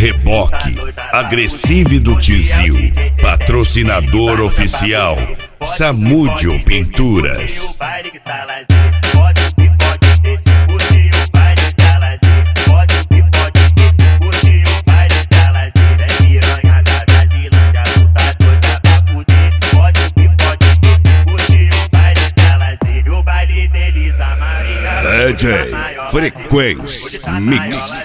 Reboque, Agressive do Tizil, patrocinador oficial, Samúdio Pinturas. DJ Frequência Mix.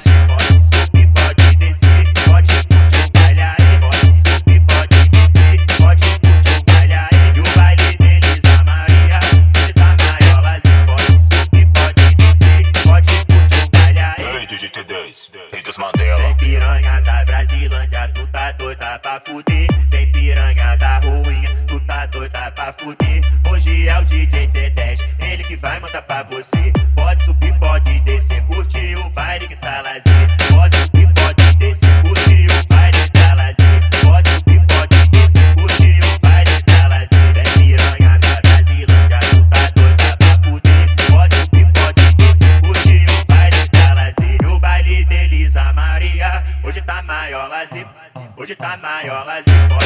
Tem piranha da Brasilândia, tu tá doida pra fuder. Tem piranha da ruinha, tu tá doida pra fuder. Hoje é o DJ T10, ele que vai mandar pra você. Pode subir, pode descer, curte o baile que tá lazer. Pode subir, pode descer, curte o baile que tá lazer. Pode subir, pode descer, curte o baile que tá lazer. Tem piranha da Brasilândia, tu tá doida pra fuder. Pode subir, pode descer, curte o baile que tá lazer. E o baile deles, a Maria, hoje tá maior lazer. Hoje tá maior lazer.